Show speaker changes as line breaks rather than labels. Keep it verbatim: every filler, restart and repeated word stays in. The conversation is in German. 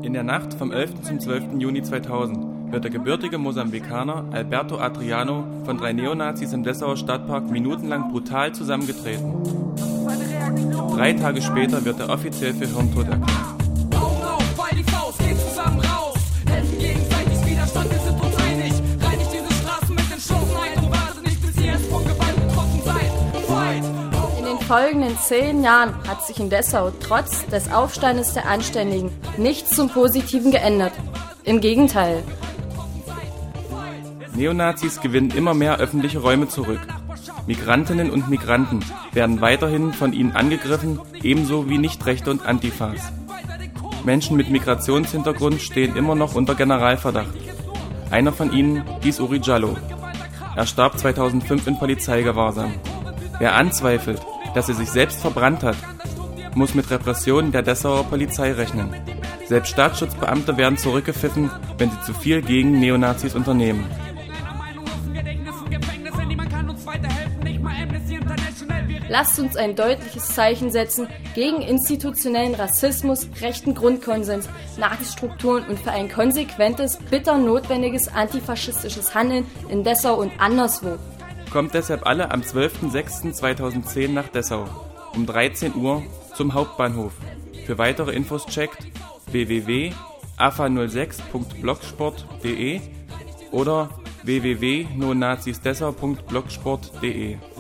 In der Nacht vom elften zum zwölften Juni zweitausend wird der gebürtige Mosambikaner Alberto Adriano von drei Neonazis im Dessauer Stadtpark minutenlang brutal zusammengetreten. Drei Tage später wird er offiziell für hirntot erklärt.
In den folgenden zehn Jahren hat sich in Dessau trotz des Aufstandes der Anständigen nichts zum Positiven geändert. Im Gegenteil.
Neonazis gewinnen immer mehr öffentliche Räume zurück. Migrantinnen und Migranten werden weiterhin von ihnen angegriffen, ebenso wie Nichtrechte und Antifas. Menschen mit Migrationshintergrund stehen immer noch unter Generalverdacht. Einer von ihnen hieß Uri Jallo. Er starb zweitausendfünf in Polizeigewahrsam. Wer anzweifelt, dass er sich selbst verbrannt hat, muss mit Repressionen der Dessauer Polizei rechnen. Selbst Staatsschutzbeamte werden zurückgepfiffen, wenn sie zu viel gegen Neonazis unternehmen.
Lasst uns ein deutliches Zeichen setzen gegen institutionellen Rassismus, rechten Grundkonsens, Nazi-Strukturen und für ein konsequentes, bitter notwendiges antifaschistisches Handeln in Dessau und anderswo.
Kommt deshalb alle am zwölften sechsten zweitausendzehn nach Dessau um dreizehn Uhr zum Hauptbahnhof. Für weitere Infos checkt w w w punkt a f a null sechs punkt blogsport punkt de oder w w w punkt neonazisdessau punkt blogsport punkt de.